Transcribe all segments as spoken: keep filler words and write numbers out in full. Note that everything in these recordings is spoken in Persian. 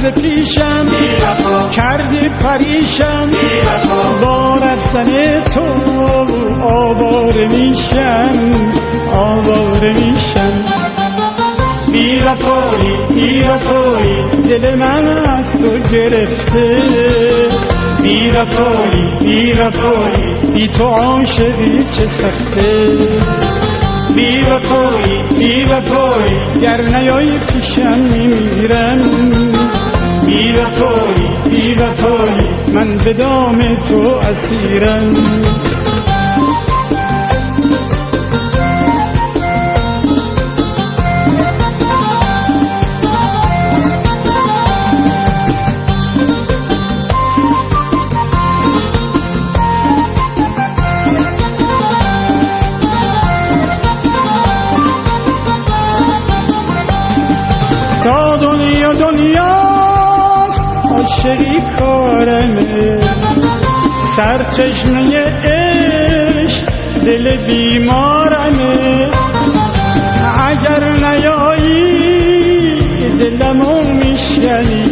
پیشم کردی پریشم بار از زن تو آواره میشم آواره میشم بی وفایی بی وفایی دل من از تو گرفته بی وفایی بی وفایی بی تو عاشقی چه سخته بی وفایی بی وفایی گر نیایی پیشم میمیرم بی وفایی بی وفایی من به دام تو اسیرم تا دنیا دنیاست عاشقی کارمه سرچشمه عشق دل بیمارمه اگر نیایی دلمو میشکنی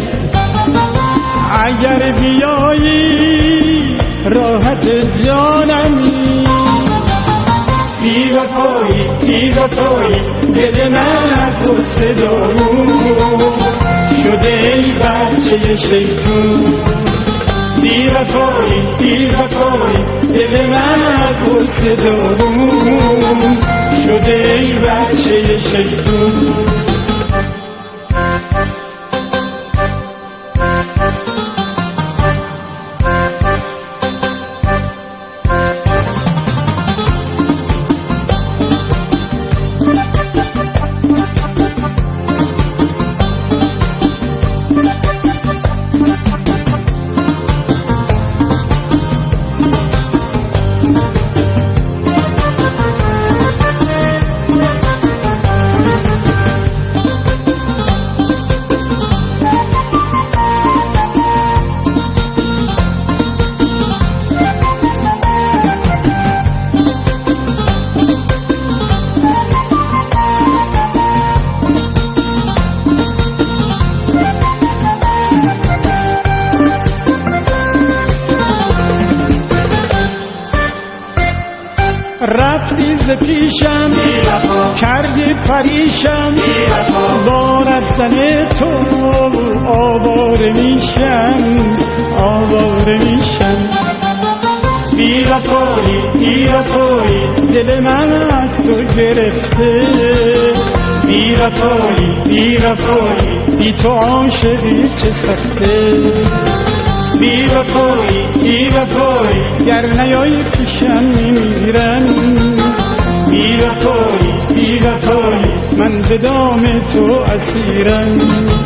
اگر بیایی راحت جانمی بی وفایی بی وفایی دل من از غصه دارو شده ای بچه شیطون بی وفایی بی وفایی دل من از غصه دارو شده ای بچه شیطون رفتی ز پیشم کردی پریشم بار از زن تو آواره میشم آواره میشم بی وفایی بی وفایی دل من از تو گرفته بی وفایی بی وفایی بی تو عاشقی چه سخته بی وفایی بی وفایی گر نیایی پیشم میمیرم بی وفایی بی وفایی من به دام تو اسیرم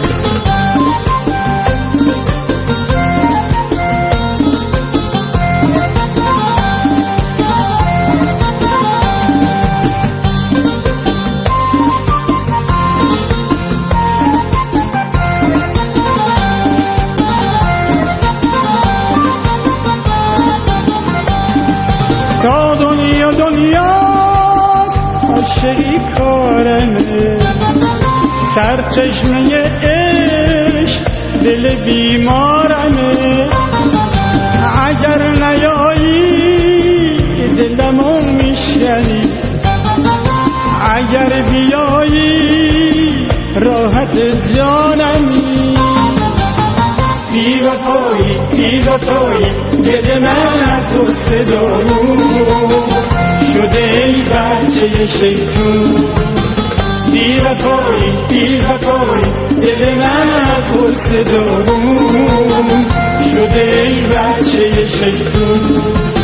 تا دنیا دنیاست عاشقی کارمه سرچشمه عشق دل بیمارمه اگر نیایی دلمو میشکنی اگر بیایی راحت جانمی بی وفایی بی وفایی دل من از غصه دارو شده ای بچه شیطون بی وفایی بی وفایی دل من از غصه دارو شده ای بچه شیطون